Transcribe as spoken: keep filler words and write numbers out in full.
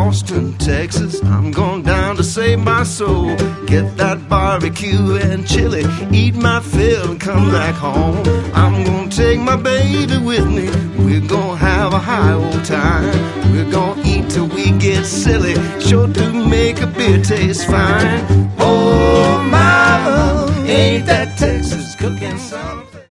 Austin, Texas. I'm going down to save my soul. Get that barbecue and chili, eat my fill and come back home. I'm gonna take my baby with me. We're gonna have a high old time. We're gonna eat till we get silly. Sure to make a beer taste fine. Oh, mama, ain't that Texas cooking some?